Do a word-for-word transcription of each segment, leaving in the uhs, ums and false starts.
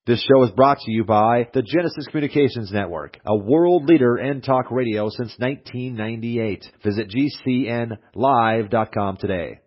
This show is brought to you by the Genesis Communications Network, a world leader in talk radio since nineteen ninety-eight. Visit G C N live dot com today.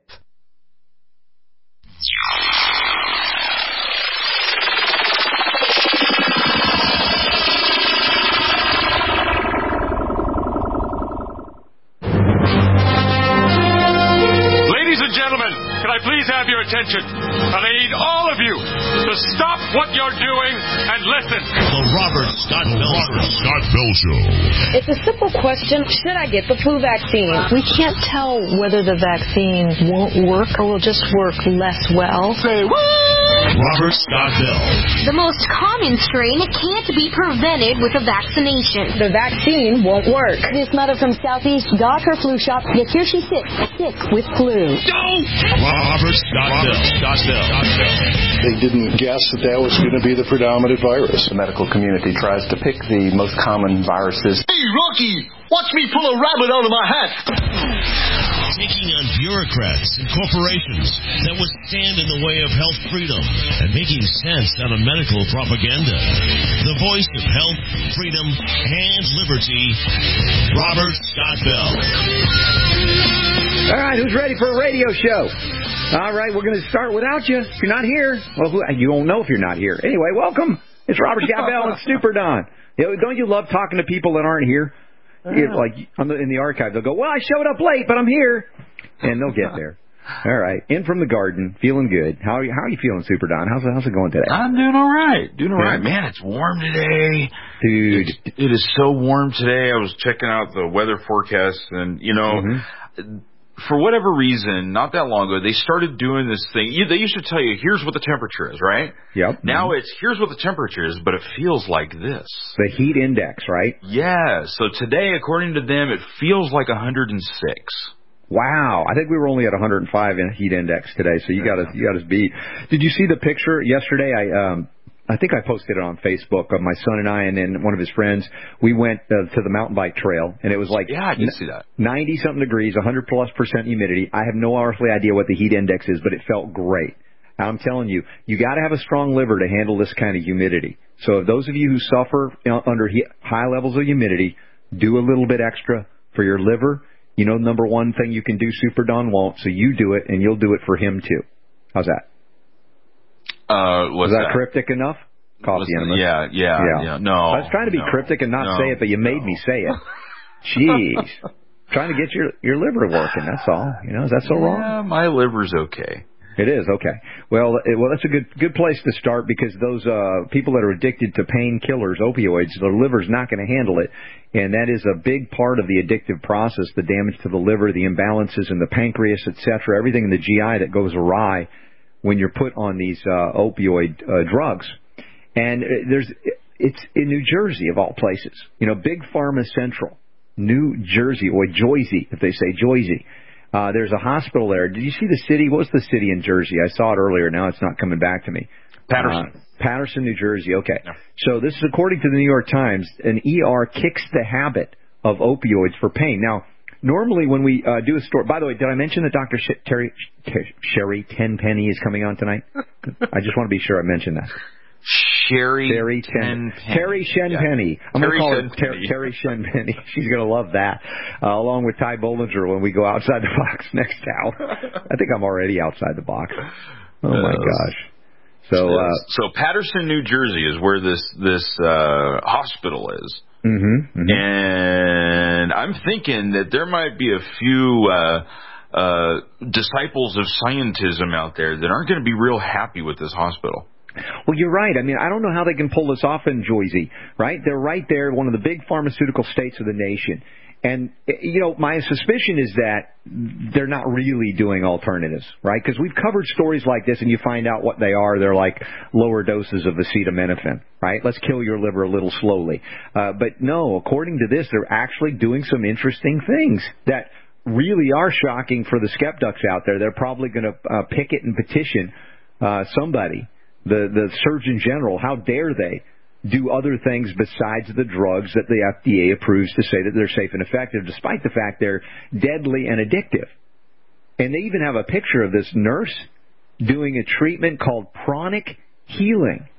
Please have your attention. And I need all of you to stop what you're doing and listen. The Robert Scott Bell, Robert Scott Bell Show. It's a simple question. Should I get the flu vaccine? We can't tell whether the vaccine won't work or will just work less well. Say what? Robert Scott Bell. The most common strain can't be prevented with a vaccination. The vaccine won't work. This mother from Southeast got her flu shot, yet here she sits, sick with flu. Don't! Robert Scott Bell. Scott Bell. Scott Bell. They didn't guess that that was going to be the predominant virus. The medical community tries to pick the most common viruses. Hey, Rocky, watch me pull a rabbit out of my hat. Taking on bureaucrats and corporations that would stand in the way of health freedom and making sense out of medical propaganda. The voice of health, freedom, and liberty, Robert Scott Bell. All right, who's ready for a radio show? All right, we're going to start without you. If you're not here, well, who, you won't know if you're not here. Anyway, welcome. It's Robert Scott Bell and Super Don. You know, don't you love talking to people that aren't here? Yeah. Like on the, in the archive, they'll go, well, I showed up late, but I'm here. And they'll get there. All right. In from the garden, feeling good. How are you, how are you feeling, Super Don? How's, how's it going today? I'm doing all right. Doing all right. Man, it's warm today. Dude. It's, it is so warm today. I was checking out the weather forecast, and, you know, mm-hmm. for whatever reason, not that long ago, they started doing this thing. They used to tell you, here's what the temperature is, right? Yep. Now mm-hmm. it's, here's what the temperature is, but it feels like this. The heat index, right? Yeah. So today, according to them, it feels like one hundred six. Wow. I think we were only at one hundred five in heat index today, so you got us, you got us beat. Did you see the picture yesterday? I, um, I think I posted it on Facebook of my son and I and then one of his friends. We went uh, to the mountain bike trail, and it was like yeah, I did see that. ninety-something degrees, one hundred plus percent humidity. I have no earthly idea what the heat index is, but it felt great. I'm telling you, you got to have a strong liver to handle this kind of humidity. So if those of you who suffer under high levels of humidity, do a little bit extra for your liver. You know, number one thing you can do, Super Don won't, so you do it, and you'll do it for him, too. How's that? Uh, what's Was that, that cryptic enough? Coffee enema. Yeah, yeah, yeah, yeah. No. I was trying to be no, cryptic and not no, say it, but you made no. me say it. Jeez. Trying to get your, your liver working, that's all. You know, is that so yeah, wrong? Yeah, my liver's okay. It is, okay. Well, it, well, that's a good good place to start because those uh, people that are addicted to painkillers, opioids, their liver's not going to handle it. And that is a big part of the addictive process, the damage to the liver, the imbalances in the pancreas, et cetera, everything in the G I that goes awry when you're put on these uh, opioid uh, drugs. And there's it's in New Jersey, of all places. You know, Big Pharma Central, New Jersey, or Jersey, if they say Jersey. Uh, there's a hospital there. Did you see the city? What was the city in Jersey? I saw it earlier. Now it's not coming back to me. Patterson. Uh, Patterson, New Jersey. Okay. Yeah. So this is according to the New York Times. An E R kicks the habit of opioids for pain. Now, normally when we uh, do a story, by the way, did I mention that Doctor Sh- Terry Ter- Sherry Tenpenny is coming on tonight? I just want to be sure I mentioned that. Sherry Terry Ten Terry Shenpenny. Yeah. I'm going to call her Ter- Terry Shenpenny. She's going to love that, uh, along with Ty Bollinger when we go outside the box next hour. I think I'm already outside the box. Oh my uh, gosh! So, uh, so Patterson, New Jersey, is where this this uh, hospital is, mm-hmm, mm-hmm. and I'm thinking that there might be a few uh, uh, disciples of scientism out there that aren't going to be real happy with this hospital. Well, you're right. I mean, I don't know how they can pull this off in Jersey, right? They're right there, one of the big pharmaceutical states of the nation. And, you know, my suspicion is that they're not really doing alternatives, right? Because we've covered stories like this, and you find out what they are. They're like lower doses of acetaminophen, right? Let's kill your liver a little slowly. Uh, but, no, according to this, they're actually doing some interesting things that really are shocking for the skeptics out there. They're probably going to uh, picket and petition uh, somebody. The the Surgeon General, how dare they do other things besides the drugs that the F D A approves to say that they're safe and effective, despite the fact they're deadly and addictive. And they even have a picture of this nurse doing a treatment called pranic healing.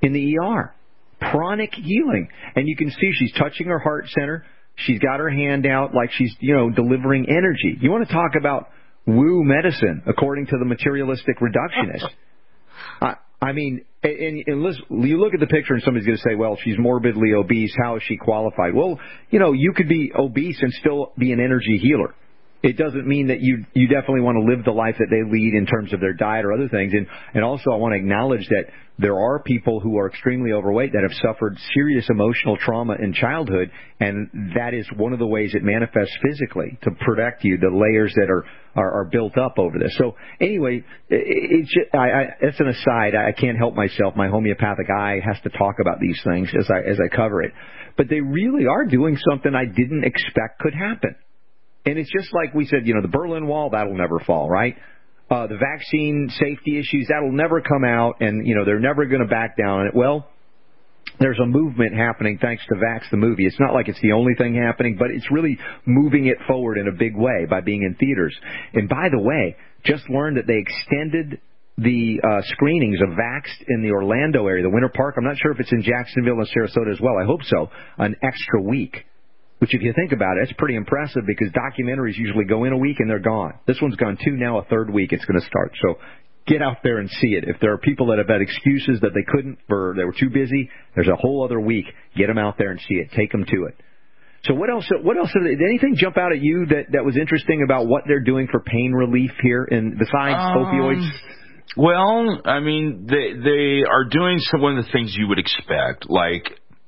in the E R. Pranic healing. And you can see she's touching her heart center. She's got her hand out like she's, you know, delivering energy. You want to talk about woo medicine, according to the materialistic reductionist. I, I mean, and, and listen, you look at the picture and somebody's going to say, well, she's morbidly obese. How is she qualified? Well, you know, you could be obese and still be an energy healer. It doesn't mean that you you definitely want to live the life that they lead in terms of their diet or other things. And, and also I want to acknowledge that there are people who are extremely overweight that have suffered serious emotional trauma in childhood, and that is one of the ways it manifests physically to protect you, the layers that are, are, are built up over this. So anyway, it, it's just, I, I, that's an aside. I can't help myself. My homeopathic eye has to talk about these things as I as I cover it. But they really are doing something I didn't expect could happen. And it's just like we said, you know, the Berlin Wall, that'll never fall, right? Uh, the vaccine safety issues, that'll never come out, and, you know, they're never going to back down on it. Well, there's a movement happening thanks to Vax the movie. It's not like it's the only thing happening, but it's really moving it forward in a big way by being in theaters. And by the way, just learned that they extended the uh, screenings of Vax in the Orlando area, the Winter Park. I'm not sure if it's in Jacksonville and Sarasota as well. I hope so. An extra week. Which, if you think about it, it's pretty impressive because documentaries usually go in a week and they're gone. This one's gone two, now a third week it's going to start. So get out there and see it. If there are people that have had excuses that they couldn't or they were too busy, there's a whole other week. Get them out there and see it. Take them to it. So what else? What else? Did anything jump out at you that, that was interesting about what they're doing for pain relief here, and besides um, opioids? Well, I mean, they they are doing some one of the things you would expect, like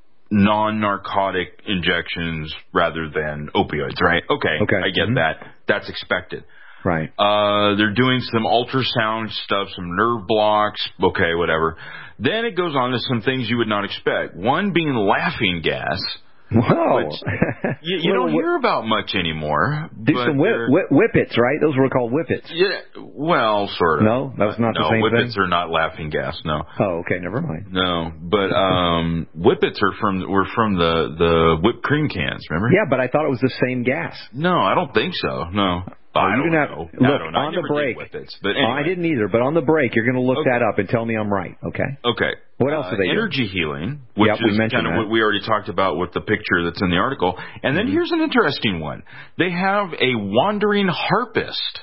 non-narcotic injections rather than opioids, right? Okay, okay. I get mm-hmm. that. That's expected. Right. Uh, they're doing some ultrasound stuff, some nerve blocks, okay, whatever. Then it goes on to some things you would not expect. One being laughing gas. Whoa. Which you, you don't hear about much anymore. Do some whip, whip, whippets, right? Those were called whippets. Yeah, well, sort of. No, that was not uh, the same no, thing? No, whippets are not laughing gas, no. Oh, okay, never mind. No, but um, whippets are from were from the, the whipped cream cans, remember? Yeah, but I thought it was the same gas. No, I don't think so, no. Oh, I don't have, know. Look, I don't know. on I the break. Whippets, but anyway. Oh, I didn't either, but on the break, you're going to look okay. that up and tell me I'm right, okay? Okay. What else uh, are they Energy doing? healing, which yep, is we kind of that. what we already talked about with the picture that's in the article. And then mm-hmm. here's an interesting one. They have a wandering harpist.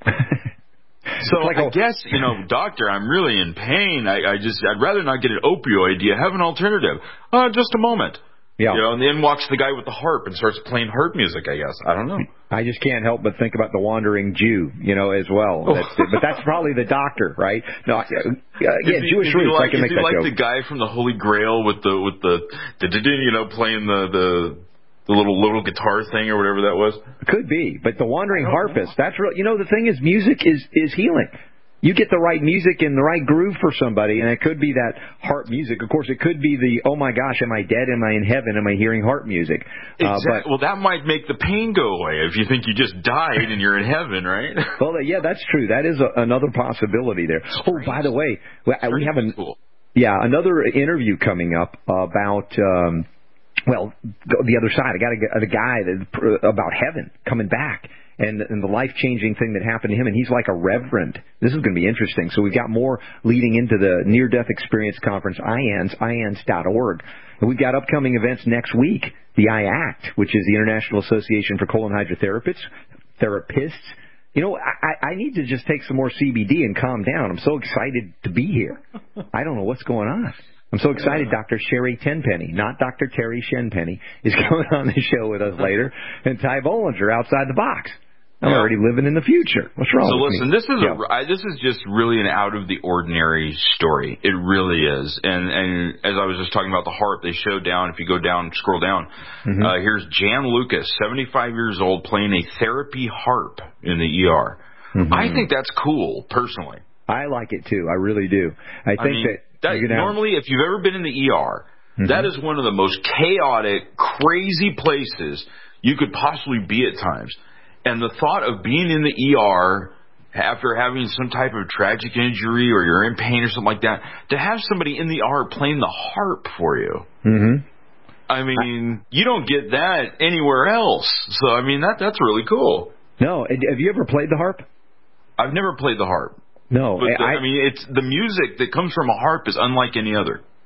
So like I a, guess, you know, doctor, I'm really in pain. I, I just, I'd rather not get an opioid. Do you have an alternative? Uh, just a moment. Yeah. You know, and then walks the guy with the harp and starts playing harp music, I guess. I don't know. I just can't help but think about the wandering Jew, you know, as well. That's, but that's probably the doctor, right? No, uh, yeah, he, Jewish roots. Like, I can make that that like joke. the guy from the Holy Grail with the with the, the, the you know, playing the the the little little guitar thing or whatever that was. Could be, but the wandering harpist. Know. That's real. You know, the thing is, music is is healing. You get the right music and the right groove for somebody, and it could be that harp music. Of course, it could be the, oh, my gosh, am I dead? Am I in heaven? Am I hearing harp music? Exactly. Uh, but, well, that might make the pain go away if you think you just died and you're in heaven, right? Well, yeah, that's true. That is a, another possibility there. Oh, by the way, we have an, cool. yeah, another interview coming up about, um, well, the other side. I got a, a guy that, about heaven coming back. And, and the life-changing thing that happened to him, and he's like a reverend. This is going to be interesting. So we've got more leading into the Near-Death Experience Conference, I A N S, I A N S dot org. And we've got upcoming events next week, the I A C T, which is the International Association for Colon Hydrotherapists, therapists. You know, I, I need to just take some more C B D and calm down. I'm so excited to be here. I don't know what's going on. I'm so excited Doctor Sherry Tenpenny, not Doctor Terry Shenpenny, is coming on the show with us later, and Ty Bollinger outside the box. I'm yeah. already living in the future. What's wrong so with listen, me? this is yeah. a, I, this is just really an out of the ordinary story. It really is. And and as I was just talking about the harp, they show down. If you go down, scroll down. Mm-hmm. Uh, here's Jan Lucas, seventy-five years old, playing a therapy harp in the E R. Mm-hmm. I think that's cool, personally. I like it too. I really do. I think I mean, that, that normally, have... if you've ever been in the E R, mm-hmm. that is one of the most chaotic, crazy places you could possibly be at times. And the thought of being in the E R after having some type of tragic injury or you're in pain or something like that, to have somebody in the E R playing the harp for you, mm-hmm. I mean, I, you don't get that anywhere else. So, I mean, that that's really cool. No. Have you ever played the harp? I've never played the harp. No. But the, I, I mean, it's the music that comes from a harp is unlike any other.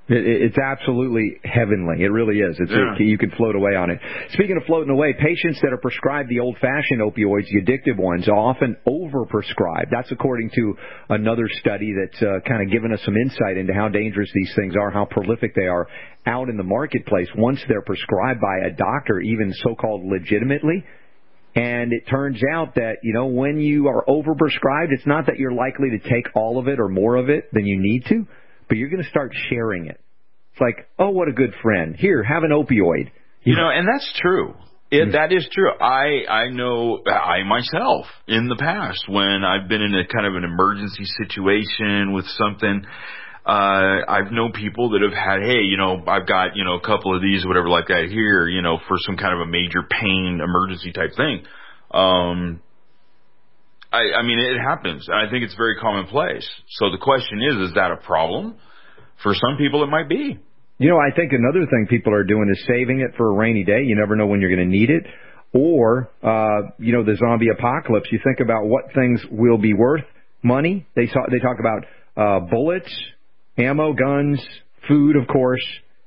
It, it's absolutely heavenly. It really is. It's Yeah. a, you can float away on it. Speaking of floating away, patients that are prescribed the old-fashioned opioids, the addictive ones, are often overprescribed. That's according to another study that's uh, kind of given us some insight into how dangerous these things are, how prolific they are out in the marketplace once they're prescribed by a doctor, even so-called legitimately. And it turns out that, you know, when you are overprescribed, it's not that you're likely to take all of it or more of it than you need to, but you're going to start sharing it. It's like, oh, what a good friend. Here, have an opioid. You know, and that's true. It, that is true. I, I know I myself in the past when I've been in a kind of an emergency situation with something, uh, I've known people that have had, hey, you know, I've got, you know, a couple of these, whatever like that here, you know, for some kind of a major pain emergency type thing. Um, I, I mean, it happens. I think it's very commonplace. So the question is, is that a problem? For some people, it might be. You know, I think another thing people are doing is saving it for a rainy day. You never know when you're going to need it. Or, uh, you know, the zombie apocalypse. You think about what things will be worth money. They talk, they talk about uh, bullets, ammo, guns, food, of course,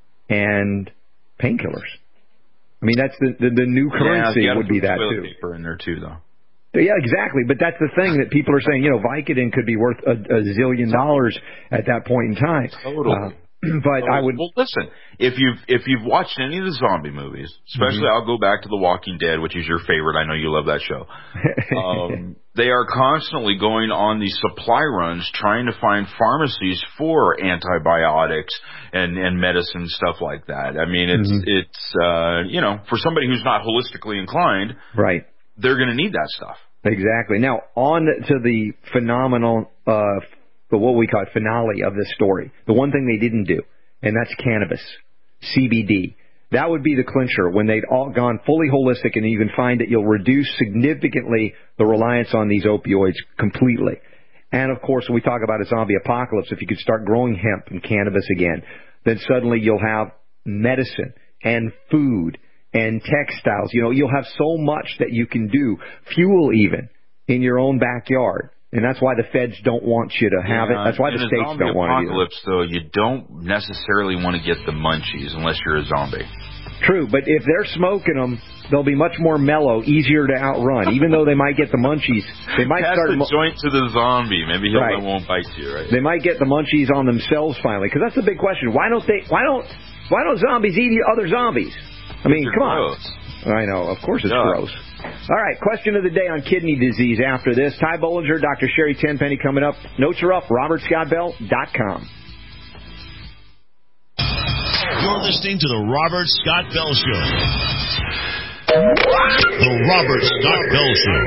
and painkillers. I mean, that's the, the, the new currency yeah, would be that, toilet too. Paper in there, too, though. Yeah, exactly. But that's the thing that people are saying, you know, Vicodin could be worth a, a zillion dollars at that point in time. Totally. Uh, but totally. I would... Well, listen, if you've, if you've watched any of the zombie movies, especially mm-hmm. I'll go back to The Walking Dead, which is your favorite. I know you love that show. um, they are constantly going on these supply runs trying to find pharmacies for antibiotics and, and medicine, stuff like that. I mean, it's, mm-hmm. it's uh, you know, for somebody who's not holistically inclined... Right. They're going to need that stuff. Exactly. Now, on to the phenomenal, uh, the what we call it, finale of this story. The one thing they didn't do, and that's cannabis, C B D. That would be the clincher when they'd all gone fully holistic, and you can find that you'll reduce significantly the reliance on these opioids completely. And, of course, when we talk about a zombie apocalypse, if you could start growing hemp and cannabis again, then suddenly you'll have medicine and food and textiles. You know, you'll have so much that you can do, fuel even, in your own backyard. And that's why the feds don't want you to have yeah, it. That's why the states don't want it. In a zombie apocalypse, though, you don't necessarily want to get the munchies unless you're a zombie. True, but if they're smoking them, they'll be much more mellow, easier to outrun. Even though they might get the munchies, they might Pass start... the mo- joint to the zombie. Maybe he right. won't bite you, right? They might get the munchies on themselves finally, because that's the big question. Why don't they? Why don't? Why don't zombies eat other zombies? I mean, come gross. on. I know. Of course it's yeah. gross. All right, question of the day on kidney disease after this. Ty Bollinger, Doctor Sherry Tenpenny coming up. Notes are up, robert scott bell dot com. You're listening to the Robert Scott Bell Show. The Robert Scott Bell Show.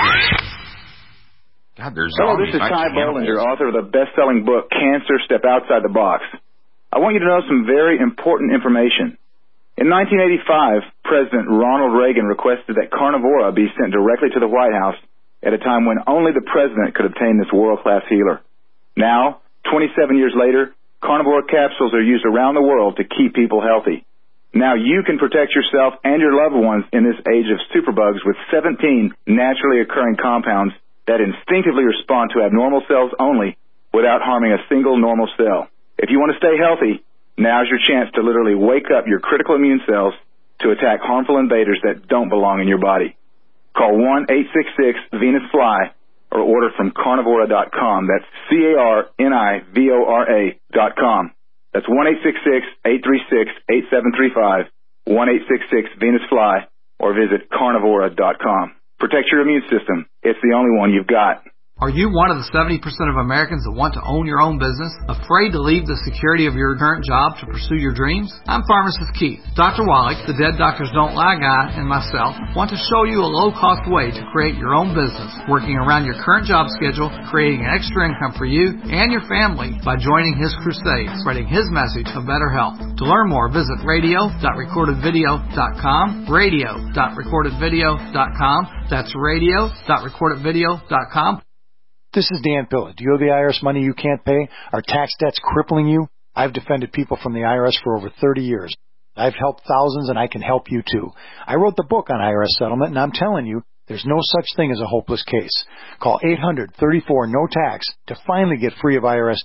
God, there's Hello, this is Ty Bollinger, author of the best-selling book, Cancer, Step Outside the Box. I want you to know some very important information. In nineteen eighty-five, President Ronald Reagan requested that Carnivora be sent directly to the White House at a time when only the president could obtain this world-class healer. Now, twenty-seven years later, Carnivora capsules are used around the world to keep people healthy. Now you can protect yourself and your loved ones in this age of superbugs with seventeen naturally occurring compounds that instinctively respond to abnormal cells only without harming a single normal cell. If you want to stay healthy, now's your chance to literally wake up your critical immune cells to attack harmful invaders that don't belong in your body. Call one eight six six Venus Fly or order from carnivora dot com. That's C A R N I V O R A dot com. That's one eight six six, eight three six, eight seven three five, one eight six six Venus Fly, or visit carnivora dot com. Protect your immune system. It's the only one you've got. Are you one of the seventy percent of Americans that want to own your own business? Afraid to leave the security of your current job to pursue your dreams? I'm Pharmacist Keith. Doctor Wallach, the Dead Doctors Don't Lie guy, and myself want to show you a low-cost way to create your own business, working around your current job schedule, creating an extra income for you and your family by joining his crusade, spreading his message of better health. To learn more, visit radio dot recorded video dot com, radio dot recorded video dot com. That's radio dot recorded video dot com. This is Dan Pilla. Do you owe the I R S money you can't pay? Are tax debts crippling you? I've defended people from the I R S for over thirty years. I've helped thousands, and I can help you too. I wrote the book on I R S settlement, and I'm telling you, there's no such thing as a hopeless case. Call eight hundred, thirty-four, no tax to finally get free of I R S debt.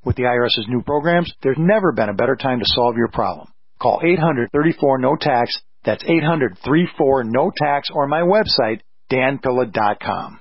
With the IRS's new programs, there's never been a better time to solve your problem. Call eight hundred, thirty-four, no tax. That's eight hundred, thirty-four, no tax, or my website, dan pilla dot com.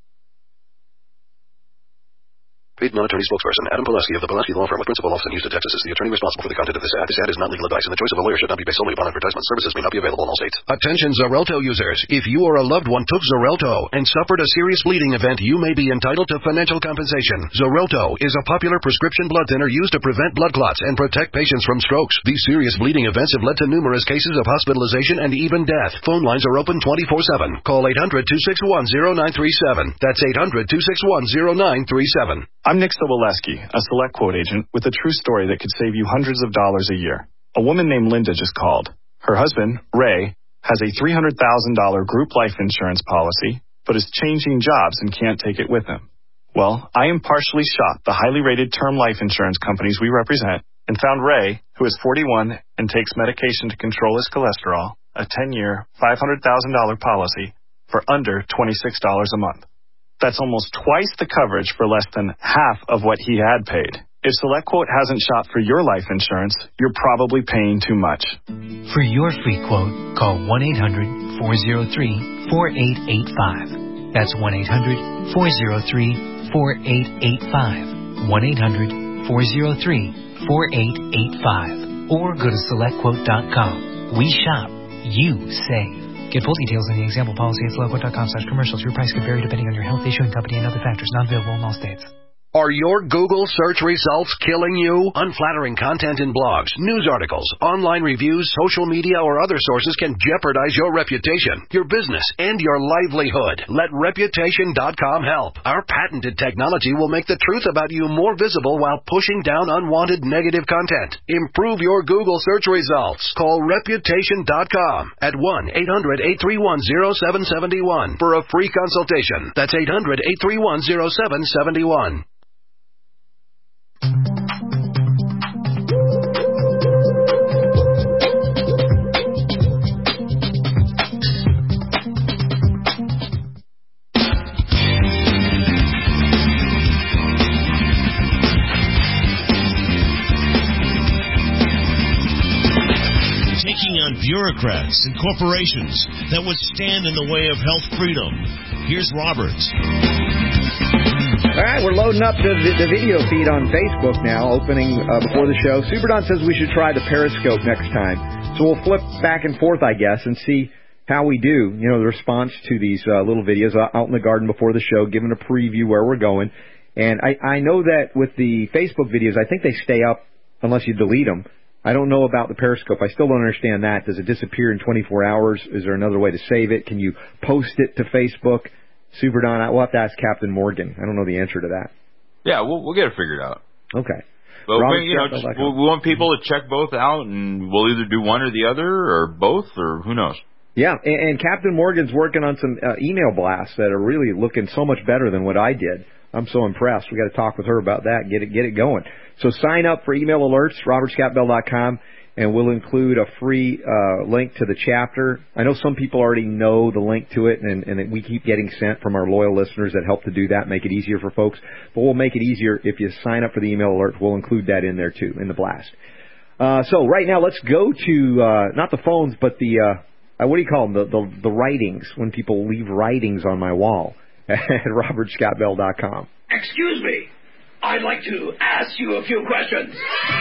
Paid non-attorney spokesperson Adam Pulaski of the Pulaski Law Firm with principal office in Houston, Texas is the attorney responsible for the content of this ad. This ad is not legal advice, and the choice of a lawyer should not be based solely upon advertisement. Services may not be available in all states. Attention Xarelto users. If you or a loved one took Xarelto and suffered a serious bleeding event, you may be entitled to financial compensation. Xarelto is a popular prescription blood thinner used to prevent blood clots and protect patients from strokes. These serious bleeding events have led to numerous cases of hospitalization and even death. Phone lines are open twenty-four seven. Call eight hundred, two six one, zero nine three seven. That's eight hundred, two six one, zero nine three seven. I'm Nick Soboleski, a Select Quote agent with a true story that could save you hundreds of dollars a year. A woman named Linda just called. Her husband, Ray, has a three hundred thousand dollars group life insurance policy, but is changing jobs and can't take it with him. Well, I impartially shopped the highly rated term life insurance companies we represent and found Ray, who is forty-one and takes medication to control his cholesterol, a ten-year, five hundred thousand dollars policy for under twenty-six dollars a month. That's almost twice the coverage for less than half of what he had paid. If SelectQuote hasn't shopped for your life insurance, you're probably paying too much. For your free quote, call one eight hundred, four oh three, four eight eight five. That's one eight hundred, four oh three, four eight eight five. one eight hundred, four oh three, four eight eight five. Or go to select quote dot com. We shop. You save. Get full details in the example policy at select quote dot com slash commercials. Your price could vary depending on your health, issuing company, and other factors. Not available in all states. Are your Google search results killing you? Unflattering content in blogs, news articles, online reviews, social media, or other sources can jeopardize your reputation, your business, and your livelihood. Let reputation dot com help. Our patented technology will make the truth about you more visible while pushing down unwanted negative content. Improve your Google search results. Call reputation dot com at one eight hundred, eight three one, zero seven seven one for a free consultation. That's eight hundred, eight three one, zero seven seven one. Bureaucrats and corporations that would stand in the way of health freedom. Here's Roberts. All right, we're loading up the, the video feed on Facebook now, opening uh, before the show. Superdon says we should try the Periscope next time. So we'll flip back and forth, I guess, and see how we do, you know, the response to these uh, little videos out in the garden before the show, giving a preview where we're going. And I, I know that with the Facebook videos, I think they stay up unless you delete them. I don't know about the Periscope. I still don't understand that. Does it disappear in twenty-four hours? Is there another way to save it? Can you post it to Facebook? Superdon, we'll have to ask Captain Morgan. I don't know the answer to that. Yeah, we'll we'll get it figured out. Okay. But we, you know, just, we, we want people to check both out, and we'll either do one or the other, or both, or who knows. Yeah, and, and Captain Morgan's working on some uh, email blasts that are really looking so much better than what I did. I'm so impressed. We got to talk with her about that. Get it, get it going. So sign up for email alerts, robert scott bell dot com, and we'll include a free uh, link to the chapter. I know some people already know the link to it, and, and we keep getting sent from our loyal listeners that help to do that, make it easier for folks. But we'll make it easier if you sign up for the email alerts. We'll include that in there too, in the blast. Uh, so right now, let's go to uh, not the phones, but the uh, what do you call them? The, the the writings when people leave writings on my wall at robert scott bell dot com. Excuse me. I'd like to ask you a few questions.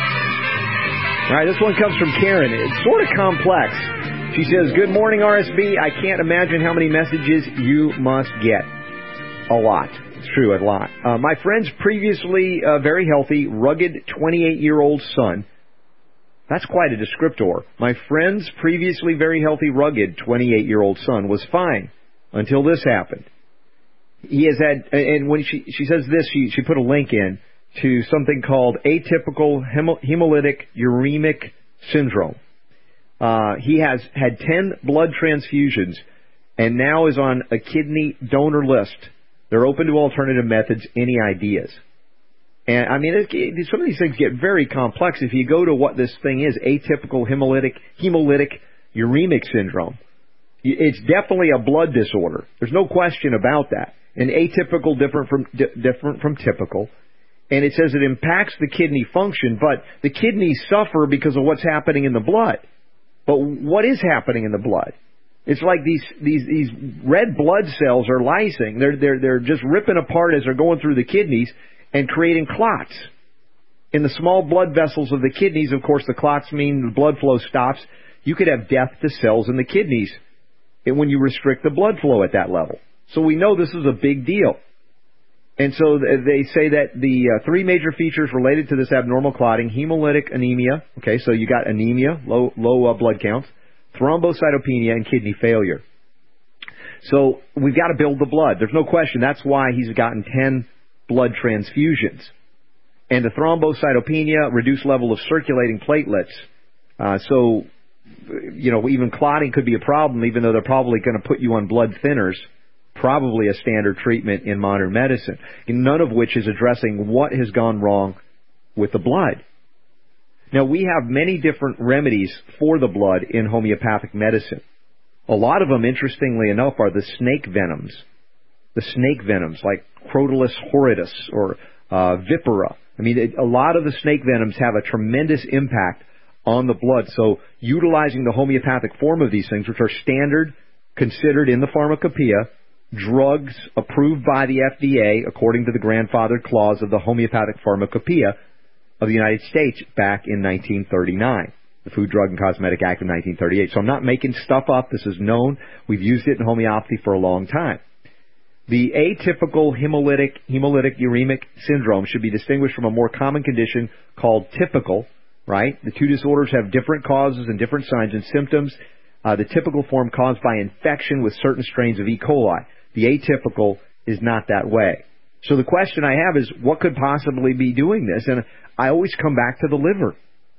All right, this one comes from Karen. It's sort of complex. She says, good morning, R S B. I can't imagine how many messages you must get. A lot. It's true, a lot. Uh, my friend's previously uh, very healthy, rugged twenty-eight-year-old son. That's quite a descriptor. My friend's previously very healthy, rugged twenty-eight-year-old son was fine until this happened. He has had, and when she she says this, she she put a link in to something called atypical hemolytic uremic syndrome. Uh, he has had ten blood transfusions and now is on a kidney donor list. They're open to alternative methods. Any ideas? And I mean, it, some of these things get very complex. If you go to what this thing is, atypical hemolytic hemolytic uremic syndrome, it's definitely a blood disorder. There's no question about that. And atypical different from di- different from typical. And it says it impacts the kidney function, but the kidneys suffer because of what's happening in the blood. But what is happening in the blood? It's like these these these red blood cells are lysing. They're they're they're just ripping apart as they're going through the kidneys and creating clots. In the small blood vessels of the kidneys, of course, the clots mean the blood flow stops. You could have death to cells in the kidneys when you restrict the blood flow at that level. So we know this is a big deal. And so they say that the uh, three major features related to this abnormal clotting: hemolytic anemia. Okay, so you got anemia, low low uh, blood counts, thrombocytopenia, and kidney failure. So we've got to build the blood. There's no question. That's why he's gotten ten blood transfusions. And the thrombocytopenia, reduced level of circulating platelets. Uh, so, you know, even clotting could be a problem, even though they're probably going to put you on blood thinners, probably a standard treatment in modern medicine, none of which is addressing what has gone wrong with the blood. Now, we have many different remedies for the blood in homeopathic medicine. A lot of them, interestingly enough, are the snake venoms. The snake venoms, like Crotalus horridus or uh, Vipera. I mean, it, a lot of the snake venoms have a tremendous impact on the blood. So utilizing the homeopathic form of these things, which are standard, considered in the pharmacopoeia, drugs approved by the F D A according to the grandfather clause of the Homeopathic Pharmacopoeia of the United States back in nineteen thirty-nine, the Food, Drug, and Cosmetic Act of nineteen thirty-eight. So I'm not making stuff up. This is known. We've used it in homeopathy for a long time. The atypical hemolytic, hemolytic uremic syndrome should be distinguished from a more common condition called typical, right? The two disorders have different causes and different signs and symptoms. Uh, the typical form caused by infection with certain strains of E. coli. The atypical is not that way. So the question I have is, what could possibly be doing this? And I always come back to the liver.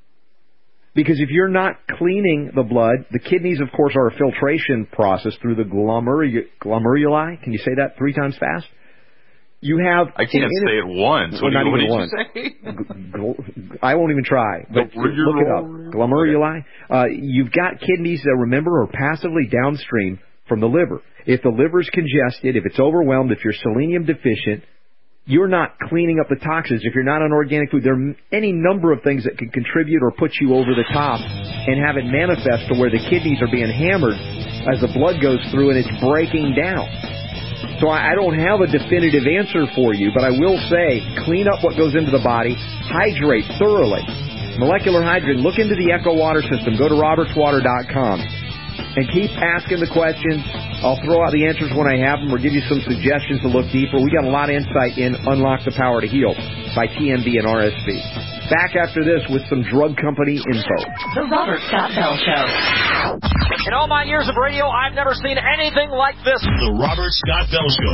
Because if you're not cleaning the blood, the kidneys, of course, are a filtration process through the glomeruli. glomeruli. Can you say that three times fast? You have... I can't say it once. Well, what, not what even did once. you say? Gl- I won't even try. But look it up. Glomeruli. Uh, you've got kidneys that, remember, are passively downstream from the liver. If the liver's congested, if it's overwhelmed, if you're selenium deficient, you're not cleaning up the toxins. If you're not on organic food, there are any number of things that can contribute or put you over the top and have it manifest to where the kidneys are being hammered as the blood goes through and it's breaking down. So I don't have a definitive answer for you, but I will say clean up what goes into the body, hydrate thoroughly. Molecular hydrogen, look into the Echo Water system. Go to roberts water dot com. And keep asking the questions. I'll throw out the answers when I have them or give you some suggestions to look deeper. We got a lot of insight in Unlock the Power to Heal by T M B and R S V. Back after this with some drug company info. The Robert Scott Bell Show. In all my years of radio, I've never seen anything like this. The Robert Scott Bell Show.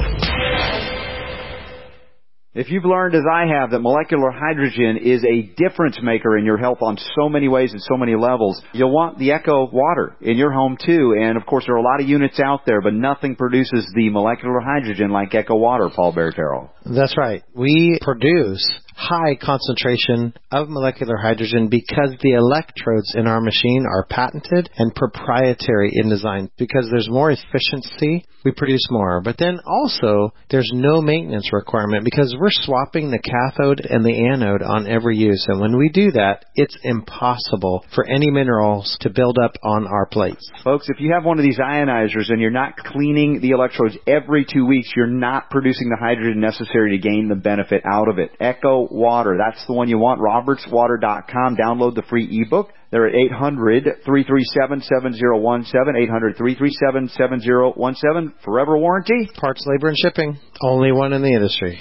If you've learned, as I have, that molecular hydrogen is a difference maker in your health on so many ways and so many levels, you'll want the Echo Water in your home too. And of course, there are a lot of units out there, but nothing produces the molecular hydrogen like Echo Water, Paul Barretero. That's right. We produce high concentration of molecular hydrogen because the electrodes in our machine are patented and proprietary in design. Because there's more efficiency, we produce more. But then also, there's no maintenance requirement because we're swapping the cathode and the anode on every use. And when we do that, it's impossible for any minerals to build up on our plates. Folks, if you have one of these ionizers and you're not cleaning the electrodes every two weeks, you're not producing the hydrogen necessary to gain the benefit out of it. Echo Water, that's the one you want. roberts water dot com. Download the free ebook. They're at eight hundred, three three seven, seven zero one seven, eight hundred, three three seven, seven zero one seven. Forever warranty. Parts, labor, and shipping. Only one in the industry.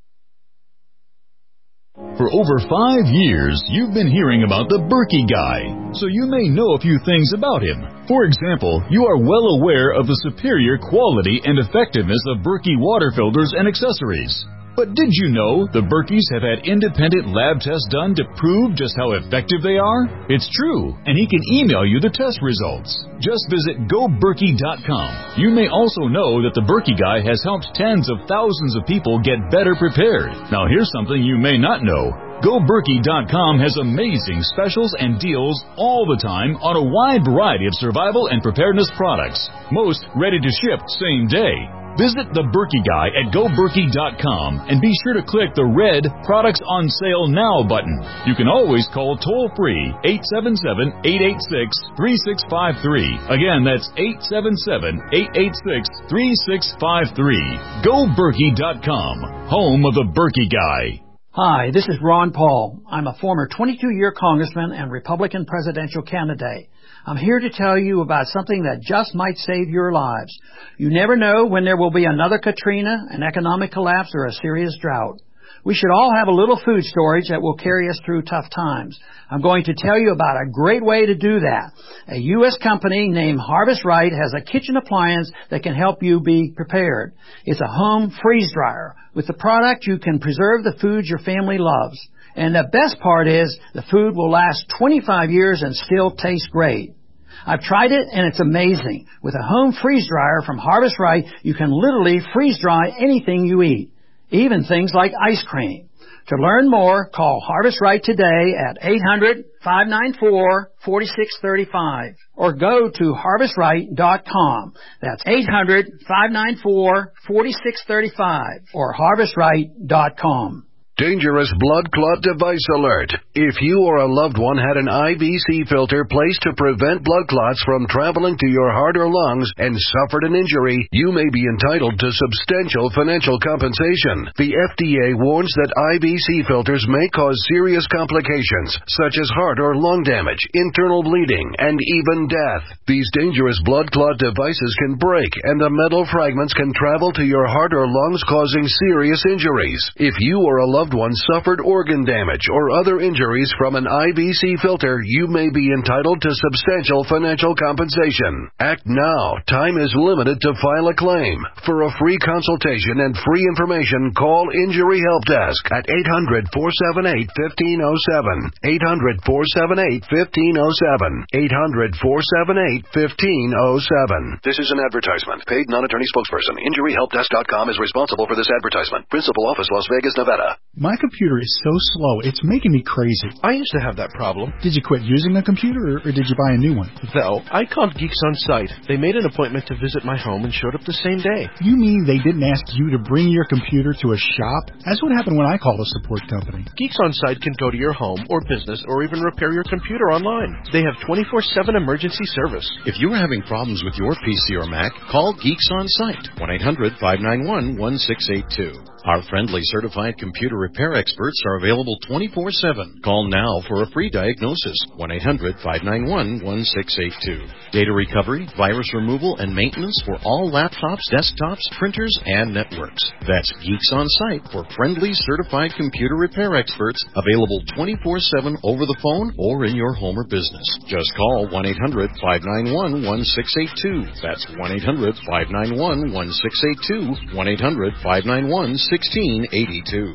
For over five years, you've been hearing about the Berkey Guy, so you may know a few things about him. For example, you are well aware of the superior quality and effectiveness of Berkey water filters and accessories. But did you know the Berkeys have had independent lab tests done to prove just how effective they are? It's true, and he can email you the test results. Just visit go berkey dot com. You may also know that the Berkey Guy has helped tens of thousands of people get better prepared. Now here's something you may not know. go berkey dot com has amazing specials and deals all the time on a wide variety of survival and preparedness products. Most ready to ship same day. Visit The Berkey Guy at go berkey dot com and be sure to click the red Products on Sale Now button. You can always call toll-free eight seven seven, eight eight six, three six five three. Again, that's eight seven seven, eight eight six, three six five three. go berkey dot com, home of The Berkey Guy. Hi, this is Ron Paul. I'm a former twenty-two-year congressman and Republican presidential candidate. I'm here to tell you about something that just might save your lives. You never know when there will be another Katrina, an economic collapse, or a serious drought. We should all have a little food storage that will carry us through tough times. I'm going to tell you about a great way to do that. A U S company named Harvest Right has a kitchen appliance that can help you be prepared. It's a home freeze dryer. With the product, you can preserve the foods your family loves. And the best part is the food will last twenty-five years and still taste great. I've tried it, and it's amazing. With a home freeze dryer from Harvest Right, you can literally freeze dry anything you eat, even things like ice cream. To learn more, call Harvest Right today at eight hundred, five nine four, four six three five or go to harvest right dot com. That's eight hundred, five nine four, four six three five or harvest right dot com. Dangerous blood clot device alert. If you or a loved one had an I V C filter placed to prevent blood clots from traveling to your heart or lungs and suffered an injury, you may be entitled to substantial financial compensation. The F D A warns that I V C filters may cause serious complications, such as heart or lung damage, internal bleeding, and even death. These dangerous blood clot devices can break, and the metal fragments can travel to your heart or lungs, causing serious injuries. If you or a loved one suffered organ damage or other injuries from an I V C filter, you may be entitled to substantial financial compensation. Act now. Time is limited to file a claim. For a free consultation and free information, call Injury Help Desk at eight hundred, four seven eight, one five zero seven. eight hundred, four seven eight, one five zero seven. eight hundred, four seven eight, one five zero seven. This is an advertisement. Paid non-attorney spokesperson. Injury help desk dot com is responsible for this advertisement. Principal office, Las Vegas, Nevada. My computer is so slow, it's making me crazy. I used to have that problem. Did you quit using the computer, or, or did you buy a new one? No, I called Geeks On Site. They made an appointment to visit my home and showed up the same day. You mean they didn't ask you to bring your computer to a shop? That's what happened when I called a support company. Geeks On Site can go to your home or business or even repair your computer online. They have twenty-four seven emergency service. If you're having problems with your P C or Mac, call Geeks On Site, one eight hundred, five nine one, one six eight two. Our friendly certified computer repair experts are available twenty-four seven. Call now for a free diagnosis, one eight hundred, five nine one, one six eight two. Data recovery, virus removal, and maintenance for all laptops, desktops, printers, and networks. That's Geeks On Site for friendly certified computer repair experts, available twenty-four seven over the phone or in your home or business. Just call one eight hundred, five nine one, one six eight two. That's one eight hundred, five nine one, one six eight two, one eight hundred, five nine one, sixteen eighty-two.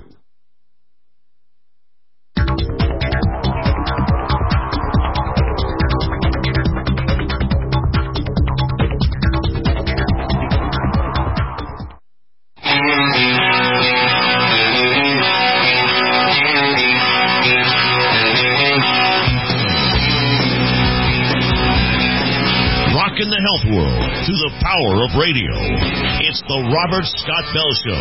In the health world through the power of radio. It's the Robert Scott Bell Show.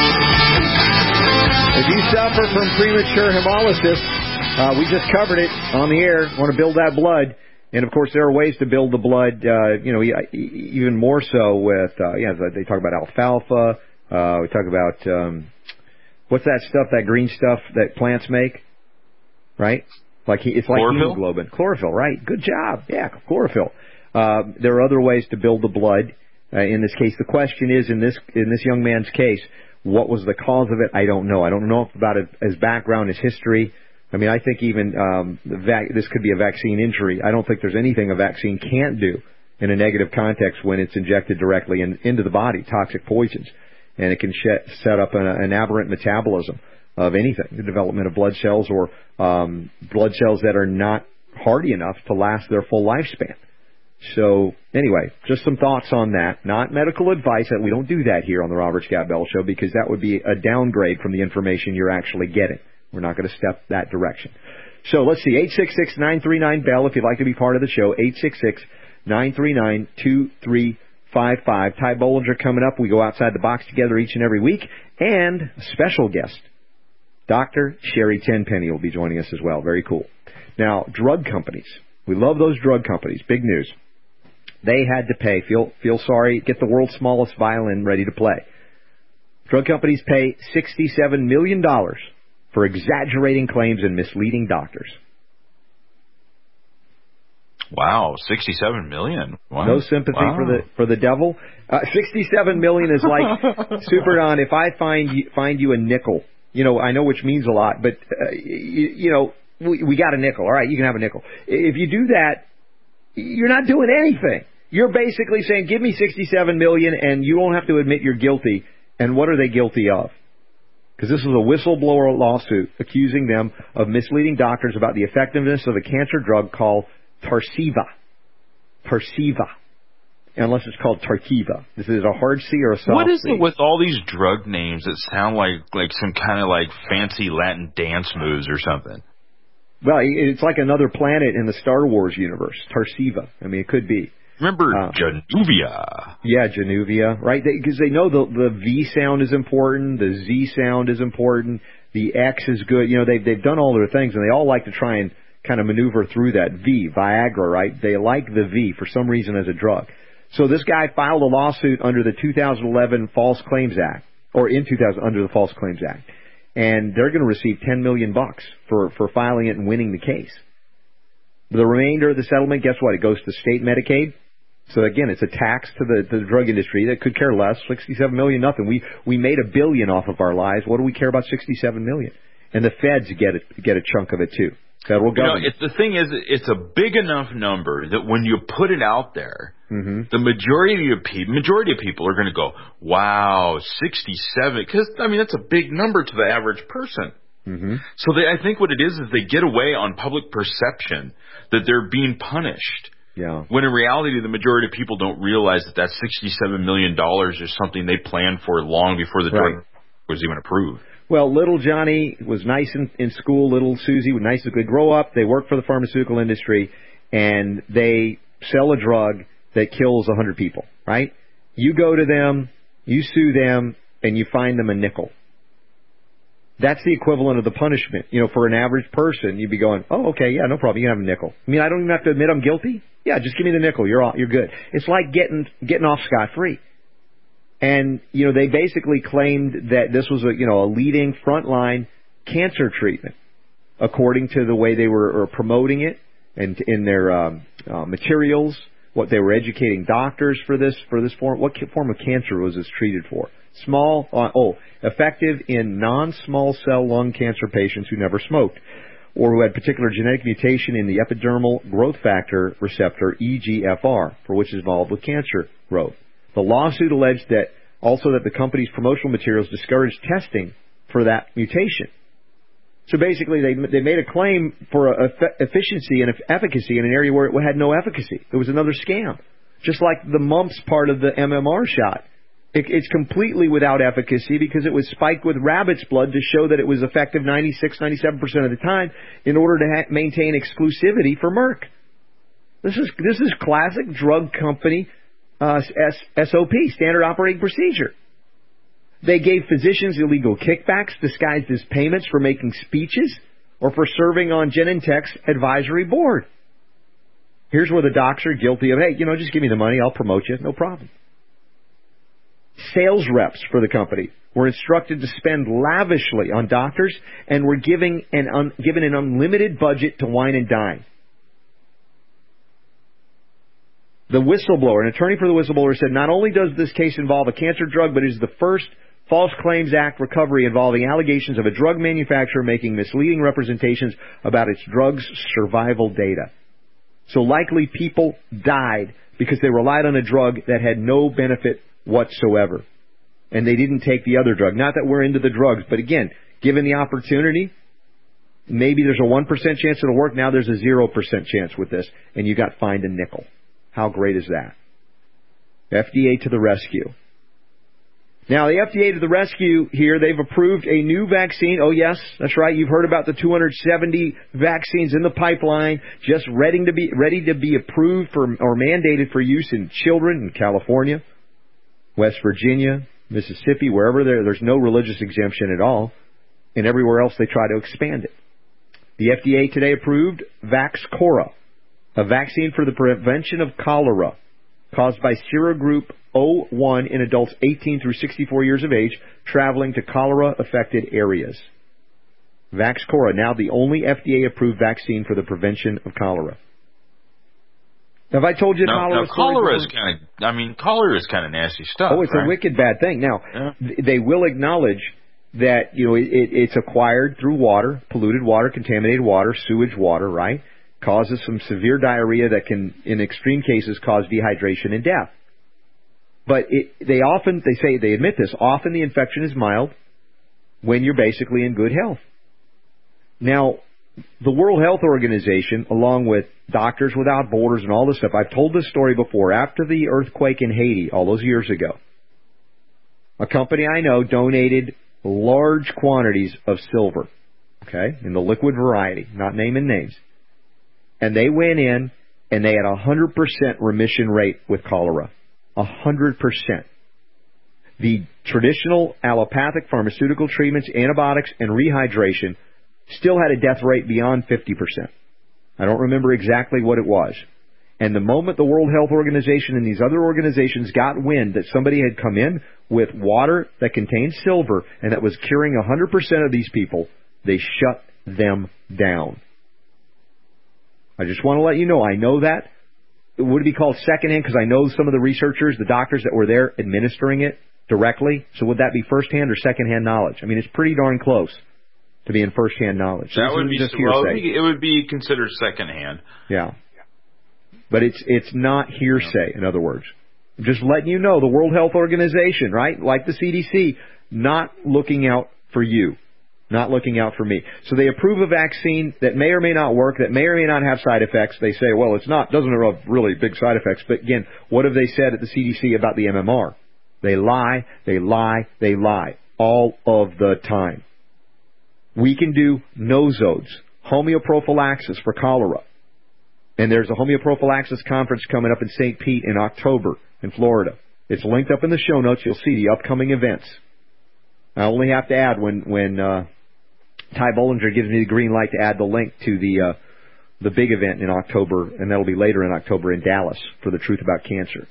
If you suffer from premature hemolysis, uh, we just covered it on the air. Want to build that blood. And, of course, there are ways to build the blood, uh, you know, even more so with, uh, yeah, they talk about alfalfa. Uh, we talk about, um, what's that stuff, that green stuff that plants make, right? Like It's like chlorophyll? hemoglobin. Chlorophyll, right. Good job. Yeah, chlorophyll. Uh, there are other ways to build the blood. Uh, in this case, the question is, in this in this young man's case, what was the cause of it? I don't know. I don't know about it, his background, his history. I mean, I think even um, the vac- this could be a vaccine injury. I don't think there's anything a vaccine can't do in a negative context when it's injected directly in, into the body, toxic poisons. And it can sh- set up an, an aberrant metabolism of anything, the development of blood cells or um, blood cells that are not hardy enough to last their full lifespan. So, anyway, just some thoughts on that. Not medical advice. That we don't do that here on the Robert Scott Bell Show because that would be a downgrade from the information you're actually getting. We're not going to step that direction. So, let's see. eight six six, nine three nine, B E L L if you'd like to be part of the show. eight six six, nine three nine, two three five five. Ty Bollinger coming up. We go outside the box together each and every week. And a special guest, Doctor Sherry Tenpenny, will be joining us as well. Very cool. Now, drug companies. We love those drug companies. Big news. They had to pay. Feel feel sorry. Get the world's smallest violin ready to play. Drug companies pay sixty-seven million dollars for exaggerating claims and misleading doctors. Wow, sixty-seven million. Wow. No sympathy wow. for the for the devil. Uh, sixty-seven million is like Super Don. If I find you, find you a nickel, you know I know which means a lot, but uh, you, you know we, we got a nickel. All right, you can have a nickel. If you do that, you're not doing anything. You're basically saying, give me sixty-seven million, and you don't have to admit you're guilty. And what are they guilty of? Because this is a whistleblower lawsuit accusing them of misleading doctors about the effectiveness of a cancer drug called Tarceva. Tarceva. Unless it's called Tarkeva. This is a hard C or a soft C. What is it with all these drug names that sound like, like some kind of like fancy Latin dance moves or something? Well, it's like another planet in the Star Wars universe. Tarceva. I mean, it could be. Remember uh, Januvia? Yeah, Januvia, right? Because they, they know the the V sound is important, the Z sound is important, the X is good. You know, they've they've done all their things, and they all like to try and kind of maneuver through that V, Viagra, right? They like the V for some reason as a drug. So this guy filed a lawsuit under the two thousand eleven False Claims Act, or in two thousand under the False Claims Act, and they're going to receive ten million bucks for for filing it and winning the case. The remainder of the settlement, guess what? It goes to state Medicaid. So again, it's a tax to the, to the drug industry that could care less. sixty-seven million, nothing. We we made a billion off of our lives. What do we care about sixty-seven million? And the feds get it, get a chunk of it too. Federal government. You know, it, the thing is, it's a big enough number that when you put it out there, mm-hmm. the majority of people, majority of people are going to go, "Wow, sixty-seven," because I mean that's a big number to the average person. Mm-hmm. So they, I think what it is is they get away on public perception that they're being punished. Yeah. When in reality, the majority of people don't realize that that sixty-seven million dollars is something they planned for long before the drug right. was even approved. Well, little Johnny was nice in, in school. Little Susie was nice as they grow up. They work for the pharmaceutical industry, and they sell a drug that kills one hundred people, right? You go to them, you sue them, and you find them a nickel. That's the equivalent of the punishment. You know, for an average person, you'd be going, oh, okay, yeah, no problem. You can have a nickel. I mean, I don't even have to admit I'm guilty. Yeah, just give me the nickel. You're all, you're good. It's like getting getting off scot-free. And, you know, they basically claimed that this was a, you know, a leading frontline cancer treatment, according to the way they were, were promoting it and in their um, uh, materials, what they were educating doctors for this for this form. What form of cancer was this treated for? Small, uh, oh, effective in non-small cell lung cancer patients who never smoked or who had particular genetic mutation in the epidermal growth factor receptor, E G F R, for which is involved with cancer growth. The lawsuit alleged that also that the company's promotional materials discouraged testing for that mutation. So basically, they they made a claim for a, a efficiency and efficacy in an area where it had no efficacy. It was another scam, just like the mumps part of the M M R shot. It, it's completely without efficacy because it was spiked with rabbit's blood to show that it was effective ninety-six, ninety-seven percent of the time in order to ha- maintain exclusivity for Merck. This is this is classic drug company uh, S O P, standard operating procedure. They gave physicians illegal kickbacks disguised as payments for making speeches or for serving on Genentech's advisory board. Here's where the docs are guilty of, hey, you know, just give me the money, I'll promote you, no problem. Sales reps for the company were instructed to spend lavishly on doctors and were giving an un, given an unlimited budget to wine and dine. The whistleblower, an attorney for the whistleblower, said not only does this case involve a cancer drug, but it is the first False Claims Act recovery involving allegations of a drug manufacturer making misleading representations about its drug's survival data. So likely people died because they relied on a drug that had no benefit whatsoever. And they didn't take the other drug. Not that we're into the drugs, but again, given the opportunity, maybe there's a one percent chance it'll work. Now there's a zero percent chance with this, and you got fined a nickel. How great is that? F D A to the rescue. Now, the F D A to the rescue here. They've approved a new vaccine. Oh, yes, that's right. You've heard about the two hundred seventy vaccines in the pipeline, just ready to be ready to be approved for or mandated for use in children in California, West Virginia, Mississippi, wherever there, there's no religious exemption at all, and everywhere else they try to expand it. The F D A today approved VaxCora, a vaccine for the prevention of cholera caused by serogroup O one in adults eighteen through sixty-four years of age traveling to cholera-affected areas. VaxCora, now the only F D A-approved vaccine for the prevention of cholera. Have I told you now, cholera? Now, cholera is kind of, I mean, cholera is kind of nasty stuff. Oh, it's right? a wicked bad thing. Now, yeah. they will acknowledge that, you know, it, it's acquired through water, polluted water, contaminated water, sewage water, right? Causes some severe diarrhea that can, in extreme cases, cause dehydration and death. But it, they often, they say, they admit this, often the infection is mild when you're basically in good health. Now, the World Health Organization, along with Doctors Without Borders and all this stuff, I've told this story before. After the earthquake in Haiti, all those years ago, a company I know donated large quantities of silver, okay, in the liquid variety, not naming names. And they went in and they had a one hundred percent remission rate with cholera. one hundred percent. The traditional allopathic pharmaceutical treatments, antibiotics, and rehydration still had a death rate beyond fifty percent. I don't remember exactly what it was. And the moment the World Health Organization and these other organizations got wind that somebody had come in with water that contained silver and that was curing one hundred percent of these people, they shut them down. I just want to let you know, I know that. Would it be called secondhand? Because I know some of the researchers, the doctors that were there administering it directly. So would that be firsthand or secondhand knowledge? I mean, it's pretty darn close to being firsthand knowledge. That This would be, just well, hearsay. it would be considered secondhand. Yeah. But it's it's not hearsay, in other words. I'm just letting you know, the World Health Organization, right, like the C D C, not looking out for you. Not looking out for me. So they approve a vaccine that may or may not work, that may or may not have side effects. They say, well, it's not, doesn't have really big side effects. But again, what have they said at the C D C about the M M R? They lie, they lie, they lie. All of the time. We can do nosodes, homeoprophylaxis for cholera. And there's a homeoprophylaxis conference coming up in Saint Pete in October in Florida. It's linked up in the show notes. You'll see the upcoming events. I only have to add when, when, uh, Ty Bollinger gives me the green light to add the link to the uh, the big event in October, and that'll be later in October in Dallas for the Truth About Cancer.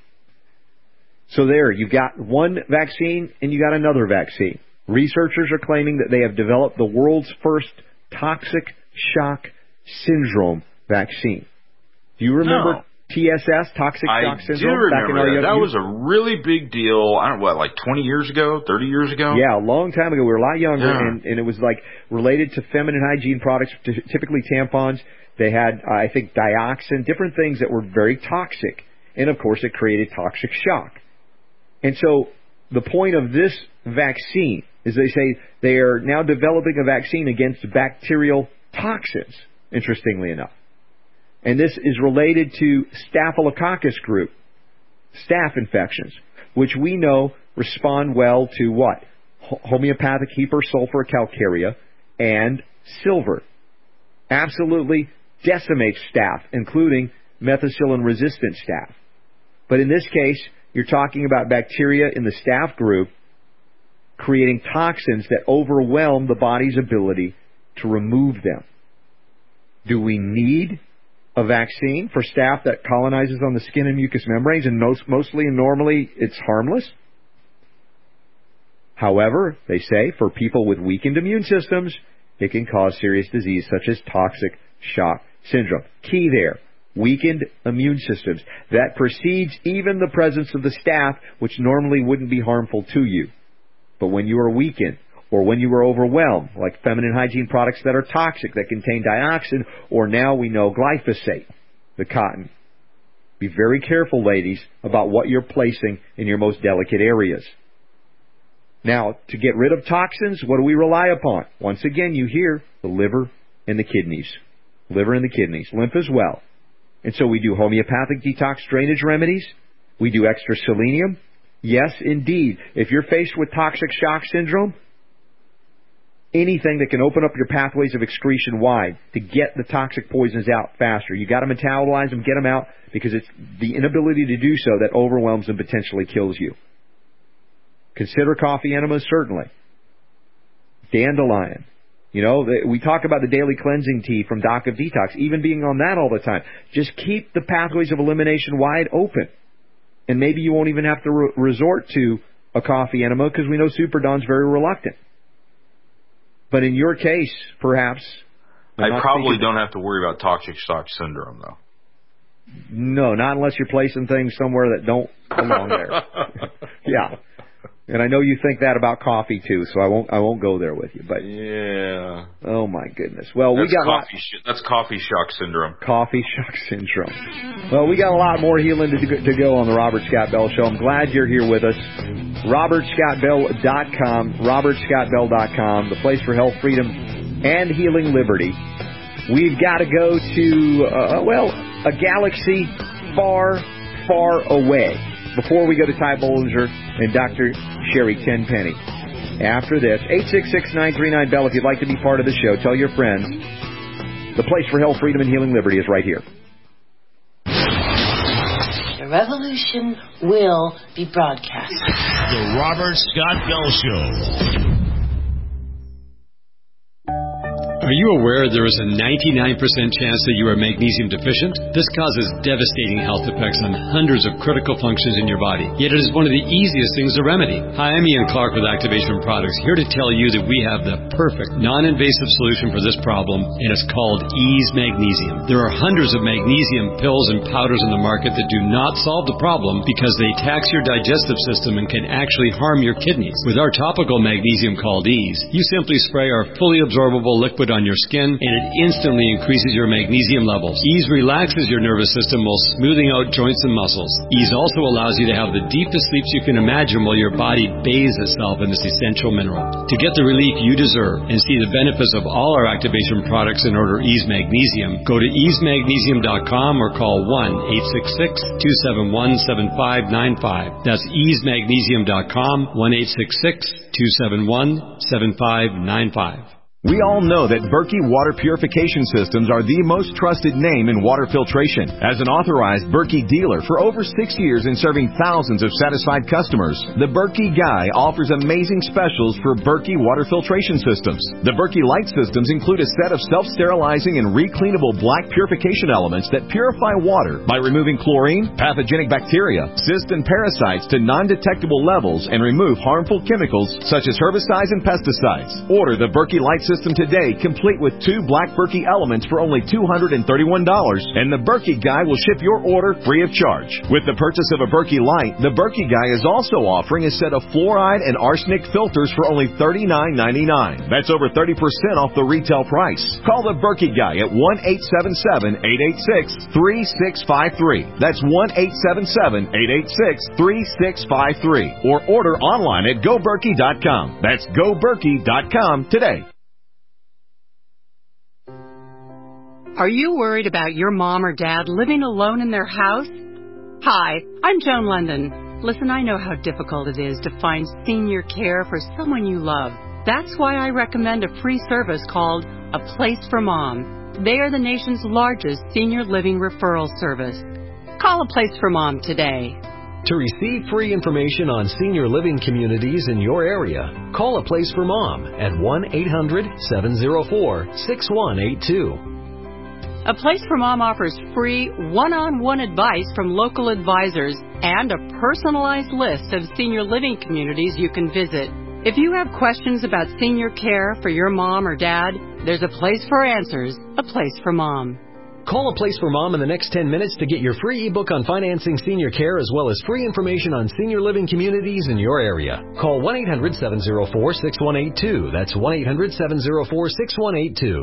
So there, you've got one vaccine and you got another vaccine. Researchers are claiming that they have developed the world's first toxic shock syndrome vaccine. Do you remember No. T S S, toxic shock I syndrome? do back in remember that. our That youth? was a really big deal. I don't know, what, like twenty years ago, thirty years ago? Yeah, a long time ago. We were a lot younger, Yeah. and, and it was like related to feminine hygiene products, t- typically tampons. They had, uh, I think, dioxin, different things that were very toxic. And, of course, it created toxic shock. And so the point of this vaccine is they say they are now developing a vaccine against bacterial toxins, interestingly enough. And this is related to Staphylococcus group, staph infections, which we know respond well to what? Homeopathic hypersulfur calcarea and silver. Absolutely decimates staph, including methicillin-resistant staph. But in this case, you're talking about bacteria in the staph group creating toxins that overwhelm the body's ability to remove them. Do we need a vaccine for staph that colonizes on the skin and mucous membranes, and most, mostly and normally it's harmless? However, they say for people with weakened immune systems, it can cause serious disease such as toxic shock syndrome. Key there, weakened immune systems. That precedes even the presence of the staph, which normally wouldn't be harmful to you. But when you are weakened, or when you are overwhelmed, like feminine hygiene products that are toxic, that contain dioxin, or now we know glyphosate, the cotton. Be very careful, ladies, about what you're placing in your most delicate areas. Now, to get rid of toxins, what do we rely upon? Once again, you hear the liver and the kidneys. Liver and the kidneys. Lymph as well. And so we do homeopathic detox drainage remedies. We do extra selenium. Yes, indeed. If you're faced with toxic shock syndrome, anything that can open up your pathways of excretion wide to get the toxic poisons out faster. You got to metabolize them, get them out, because it's the inability to do so that overwhelms and potentially kills you. Consider coffee enemas, certainly. Dandelion. You know, we talk about the daily cleansing tea from Doc of Detox, even being on that all the time. Just keep the pathways of elimination wide open. And maybe you won't even have to re- resort to a coffee enema, because we know Super Don's very reluctant. But in your case, perhaps... I probably don't have to worry about toxic shock syndrome, though. No, not unless you're placing things somewhere that don't belong there. Yeah. And I know you think that about coffee too, so I won't I won't go there with you. But yeah. Oh my goodness. Well, that's we got coffee. Lot, Sh- that's coffee shock syndrome. Coffee shock syndrome. Well, we got a lot more healing to, to go on the Robert Scott Bell Show. I'm glad you're here with us. robert scott bell dot com, robert scott bell dot com, the place for health, freedom, and healing liberty. We've got to go to uh, well, a galaxy far, far away. Before we go to Ty Bollinger and Doctor Sherry Tenpenny. After this, eight six six, nine three nine, B E L L if you'd like to be part of the show. Tell your friends. The place for health, freedom, and healing liberty is right here. The revolution will be broadcast. The Robert Scott Bell Show. Are you aware there is a ninety-nine percent chance that you are magnesium deficient? This causes devastating health effects on hundreds of critical functions in your body, yet it is one of the easiest things to remedy. Hi, I'm Ian Clark with Activation Products, here to tell you that we have the perfect, non-invasive solution for this problem, and it's called Ease Magnesium. There are hundreds of magnesium pills and powders in the market that do not solve the problem because they tax your digestive system and can actually harm your kidneys. With our topical magnesium called Ease, you simply spray our fully absorbable liquid on your skin, and it instantly increases your magnesium levels. Ease relaxes your nervous system while smoothing out joints and muscles. Ease also allows you to have the deepest sleeps you can imagine while your body bathes itself in this essential mineral. To get the relief you deserve and see the benefits of all our Activation products and order Ease Magnesium, go to ease magnesium dot com or call one eight six six, two seven one, seven five nine five. That's ease magnesium dot com, one eight six six, two seven one, seven five nine five. We all know that Berkey Water Purification Systems are the most trusted name in water filtration. As an authorized Berkey dealer for over six years and serving thousands of satisfied customers, the Berkey Guy offers amazing specials for Berkey Water Filtration Systems. The Berkey Light Systems include a set of self-sterilizing and recleanable black purification elements that purify water by removing chlorine, pathogenic bacteria, cysts, and parasites to non-detectable levels and remove harmful chemicals such as herbicides and pesticides. Order the Berkey Light System System today, complete with two black Berkey elements for only two hundred thirty-one dollars, and the Berkey Guy will ship your order free of charge. With the purchase of a Berkey Light, the Berkey Guy is also offering a set of fluoride and arsenic filters for only thirty-nine ninety-nine. That's over thirty percent off the retail price. Call the Berkey Guy at one eight seven seven, eight eight six, three six five three. That's one eight seven seven, eight eight six, three six five three. Or order online at go berkey dot com. That's go berkey dot com today. Are you worried about your mom or dad living alone in their house? Hi, I'm Joan London. Listen, I know how difficult it is to find senior care for someone you love. That's why I recommend a free service called A Place for Mom. They are the nation's largest senior living referral service. Call A Place for Mom today. To receive free information on senior living communities in your area, call A Place for Mom at one eight hundred, seven oh four, six one eight two. A Place for Mom offers free one-on-one advice from local advisors and a personalized list of senior living communities you can visit. If you have questions about senior care for your mom or dad, there's a place for answers, A Place for Mom. Call A Place for Mom in the next ten minutes to get your free ebook on financing senior care as well as free information on senior living communities in your area. Call one eight hundred, seven oh four, six one eight two. That's one eight hundred, seven oh four, six one eight two.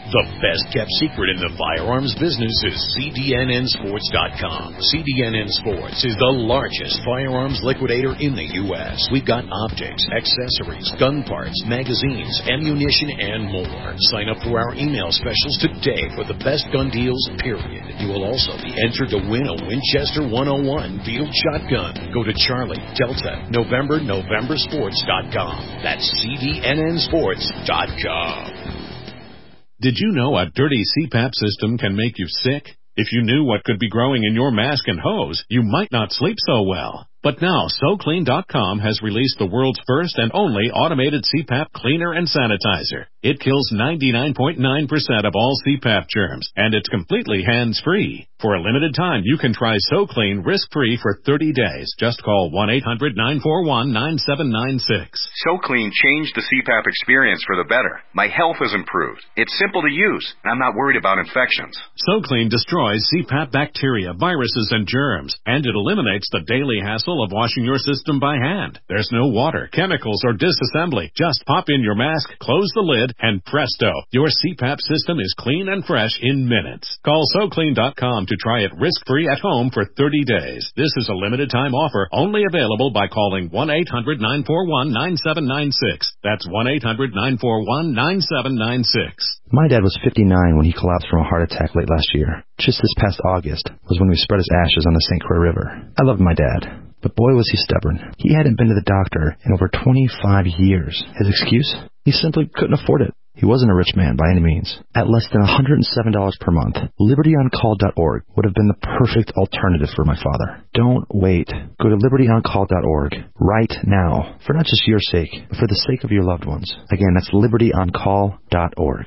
The best-kept secret in the firearms business is C D N N Sports dot com. C D N N Sports is the largest firearms liquidator in the U S We've got optics, accessories, gun parts, magazines, ammunition, and more. Sign up for our email specials today for the best gun deals, period. You will also be entered to win a Winchester one oh one field shotgun. Go to Charlie, Delta, November, November Sports dot com. That's C D N N Sports dot com. Did you know a dirty C PAP system can make you sick? If you knew what could be growing in your mask and hose, you might not sleep so well. But now, So Clean dot com has released the world's first and only automated C PAP cleaner and sanitizer. It kills ninety-nine point nine percent of all C PAP germs, and it's completely hands-free. For a limited time, you can try So Clean risk-free for thirty days. Just call one eight hundred nine four one nine seven nine six. So Clean changed the C PAP experience for the better. My health has improved. It's simple to use, and I'm not worried about infections. So Clean destroys C PAP bacteria, viruses, and germs, and it eliminates the daily hassle of washing your system by hand. There's no water, chemicals, or disassembly. Just pop in your mask, close the lid, and presto, your C PAP system is clean and fresh in minutes. Call So Clean dot com to try it risk-free at home for thirty days. This is a limited-time offer, only available by calling one eight hundred nine four one nine seven nine six. That's one eight hundred nine four one nine seven nine six. My dad was fifty-nine when he collapsed from a heart attack late last year. Just this past August was when we spread his ashes on the Saint Croix River. I loved my dad, but boy was he stubborn. He hadn't been to the doctor in over twenty-five years. His excuse? He simply couldn't afford it. He wasn't a rich man by any means. At less than one hundred seven dollars per month, liberty on call dot org would have been the perfect alternative for my father. Don't wait. Go to liberty on call dot org right now, for not just your sake, but for the sake of your loved ones. Again, that's liberty on call dot org.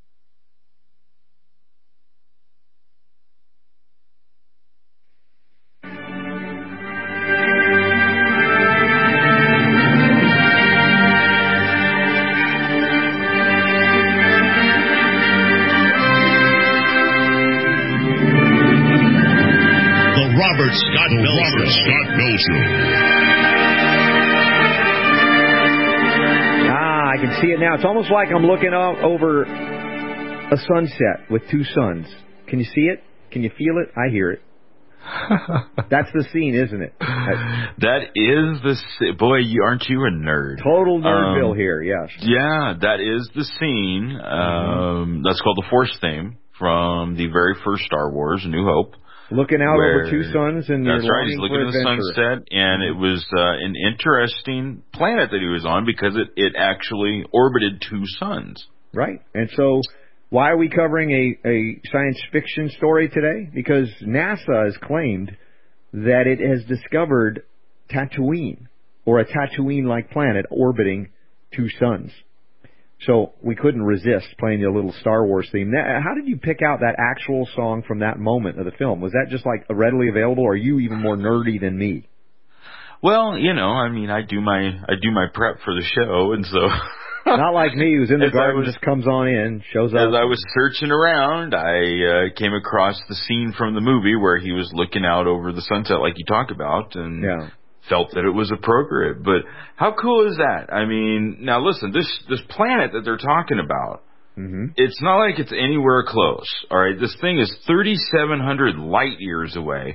Robert Scott Bell Robert Scott Bell Show. Ah, I can see it now. It's almost like I'm looking out over a sunset with two suns. Can you see it? Can you feel it? I hear it. That's the scene, isn't it? That is the scene. Boy, you, aren't you a nerd? Total nerdville um, here, yes. Yeah, that is the scene. Um, mm-hmm. That's called the Force theme from the very first Star Wars, A New Hope. Looking out where, over two suns, and that's you're right. He's looking at the sunset, and it was uh, an interesting planet that he was on because it, it actually orbited two suns. Right, and so why are we covering a, a science fiction story today? Because NASA has claimed that it has discovered Tatooine, or a Tatooine-like planet orbiting two suns. So we couldn't resist playing the little Star Wars theme. How did you pick out that actual song from that moment of the film? Was that just like readily available, or are you even more nerdy than me? Well, you know, I mean, I do my I do my prep for the show, and so not like me, who's in the garden, was, just comes on in, shows up. As I was searching around, I uh, came across the scene from the movie where he was looking out over the sunset, like you talked about, and. Yeah. Felt that it was appropriate. But how cool is that? I mean, now listen, this this planet that they're talking about, mm-hmm. it's not like it's anywhere close. All right, this thing is thirty-seven hundred light years away,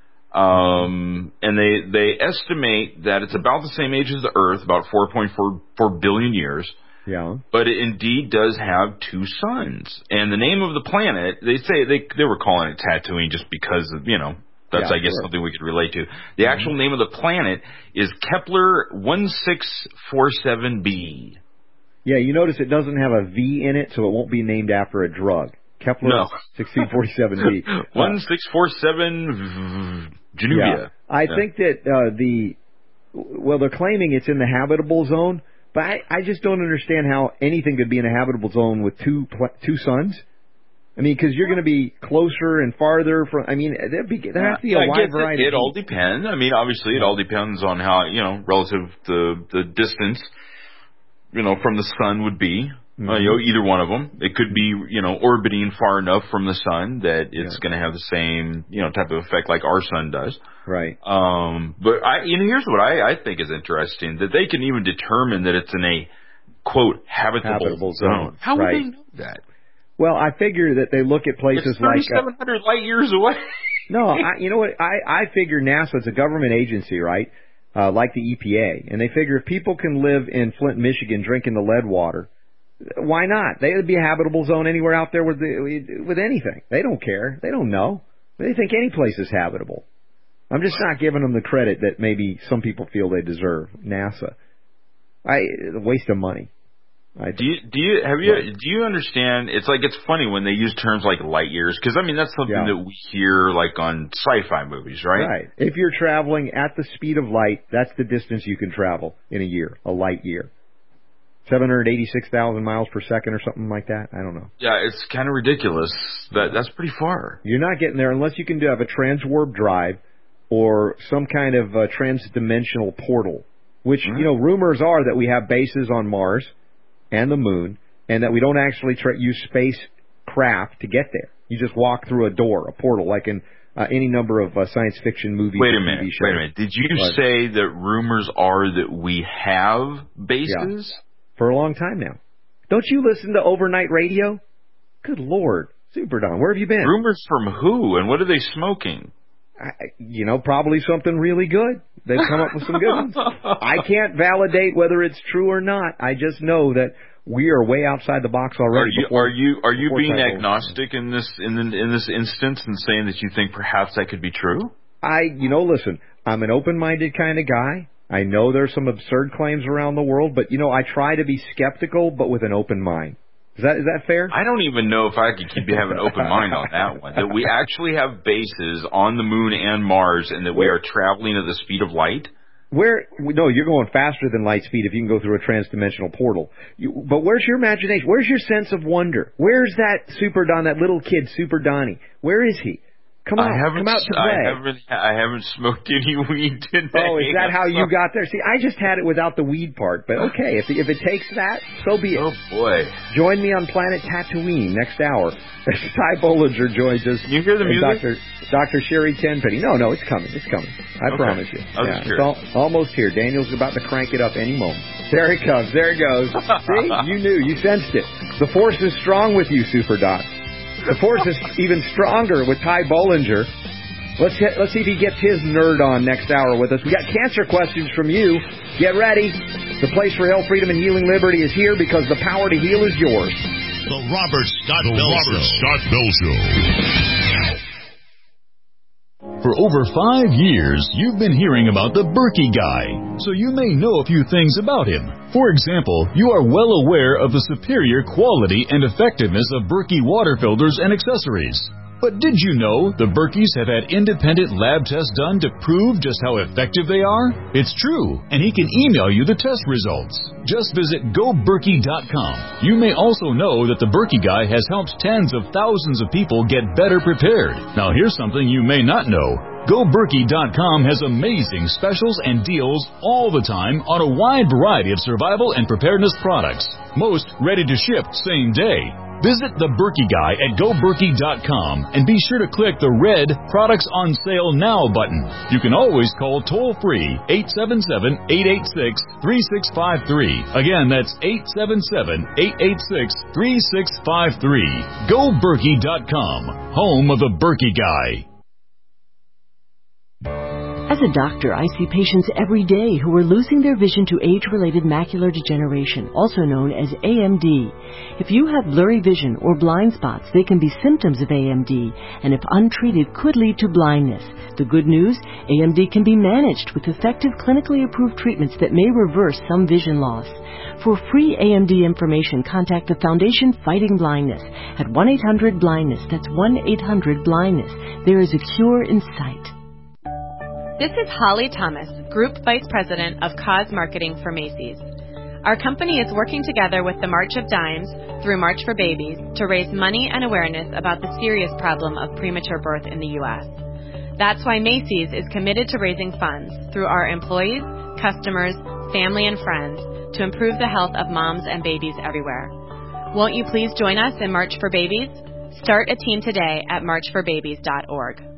um, and they they estimate that it's about the same age as the Earth, about four point four four billion years. Yeah. But it indeed does have two suns, and the name of the planet, they say they they were calling it Tatooine just because of, you know. That's, yeah, I guess, sure. something we could relate to. The mm-hmm. actual name of the planet is Kepler one six four seven b. Yeah, you notice it doesn't have a V in it, so it won't be named after a drug. Kepler no. sixteen forty-seven b. one six four seven Genuvia. Yeah. I yeah. think that uh, the, well, they're claiming it's in the habitable zone, but I, I just don't understand how anything could be in a habitable zone with two two suns. I mean, because you're going to be closer and farther from. I mean, there'd be there has to be a I wide variety. It, it all depends. I mean, obviously, it all depends on how, you know, relative to the distance, you know, from the sun would be. Mm-hmm. Uh, you know, either one of them. It could be, you know, orbiting far enough from the sun that it's yeah. going to have the same, you know, type of effect like our sun does. Right. Um, but I, you know, here's what I, I think is interesting: that they can even determine that it's in a quote habitable, habitable zone. zone. How would right. they know that? Well, I figure that they look at places it's like thirty-seven hundred light years away. No, I, you know what? I, I figure NASA is a government agency, right? Uh, like the E P A, and they figure if people can live in Flint, Michigan, drinking the lead water, why not? They would be a habitable zone anywhere out there with the, with anything. They don't care. They don't know. They think any place is habitable. I'm just not giving them the credit that maybe some people feel they deserve. NASA, I a waste of money. I, do you do you have you do you understand? It's like it's funny when they use terms like light years, because I mean that's something yeah. that we hear like on sci-fi movies, right? Right. If you're traveling at the speed of light, that's the distance you can travel in a year, a light year. seven hundred eighty-six thousand miles per second or something like that. I don't know. Yeah, it's kind of ridiculous. That that's pretty far. You're not getting there unless you can have a transwarp drive or some kind of uh, transdimensional portal, which, mm-hmm. you know, rumors are that we have bases on Mars and the moon, and that we don't actually tra- use spacecraft to get there. You just walk through a door, a portal, like in uh, any number of uh, science fiction movies. Wait a minute, T V shows. wait a minute. Did you but, say that rumors are that we have bases? Yeah, for a long time now. Don't you listen to overnight radio? Good Lord. Super Don, where have you been? Rumors from who, and what are they smoking? I, you know, probably something really good. They've come up with some good ones. I can't validate whether it's true or not. I just know that we are way outside the box already. Are you before, are you are you being agnostic in this in the, in this instance and saying that you think perhaps that could be true? I, you know, listen, I'm an open-minded kind of guy. I know there's some absurd claims around the world, but you know, I try to be skeptical, but with an open mind. Is that is that fair? I don't even know if I could keep having an open mind on that one. That we actually have bases on the moon and Mars, and that we are traveling at the speed of light. Where no, you're going faster than light speed if you can go through a transdimensional portal. You, but where's your imagination? Where's your sense of wonder? Where's that Super Don, that little kid, Super Donnie? Where is he? Come out, I haven't, come out to play. I haven't, I haven't smoked any weed today. Oh, is that how you got there? See, I just had it without the weed part, but okay, if if it takes that, so be it. Oh boy! Join me on Planet Tatooine next hour. Ty Bollinger joins us. Can you hear the music? Doctor Doctor Sherry Tenpenny. No, no, it's coming. It's coming. I okay. promise you. I was yeah, just it's all, almost here. Daniel's about to crank it up any moment. There it comes. There it goes. See, you knew. You sensed it. The force is strong with you, Super Doc. The force is even stronger with Ty Bollinger. Let's hit, let's see if he gets his nerd on next hour with us. We got cancer questions from you. Get ready. The place for health, freedom, and healing liberty is here because the power to heal is yours. The Robert Scott the Bell Robert Show. Scott Bell Show. For over five years, you've been hearing about the Berkey Guy, so you may know a few things about him. For example, you are well aware of the superior quality and effectiveness of Berkey water filters and accessories. But did you know the Berkeys have had independent lab tests done to prove just how effective they are? It's true, and he can email you the test results. Just visit go berkey dot com. You may also know that the Berkey Guy has helped tens of thousands of people get better prepared. Now here's something you may not know. go berkey dot com has amazing specials and deals all the time on a wide variety of survival and preparedness products. Most ready to ship same day. Visit the Berkey Guy at go berkey dot com and be sure to click the red Products on Sale Now button. You can always call toll-free eight seven seven, eight eight six, three six five three. Again, that's eight seven seven, eight eight six, three six five three. go berkey dot com, home of the Berkey Guy. As a doctor, I see patients every day who are losing their vision to age-related macular degeneration, also known as A M D. If you have blurry vision or blind spots, they can be symptoms of A M D, and if untreated, could lead to blindness. The good news, A M D can be managed with effective clinically approved treatments that may reverse some vision loss. For free A M D information, contact the Foundation Fighting Blindness at one eight hundred blindness. That's one eight hundred blindness. There is a cure in sight. This is Holly Thomas, Group Vice President of Cause Marketing for Macy's. Our company is working together with the March of Dimes through March for Babies to raise money and awareness about the serious problem of premature birth in the U S. That's why Macy's is committed to raising funds through our employees, customers, family, and friends to improve the health of moms and babies everywhere. Won't you please join us in March for Babies? Start a team today at march for babies dot org.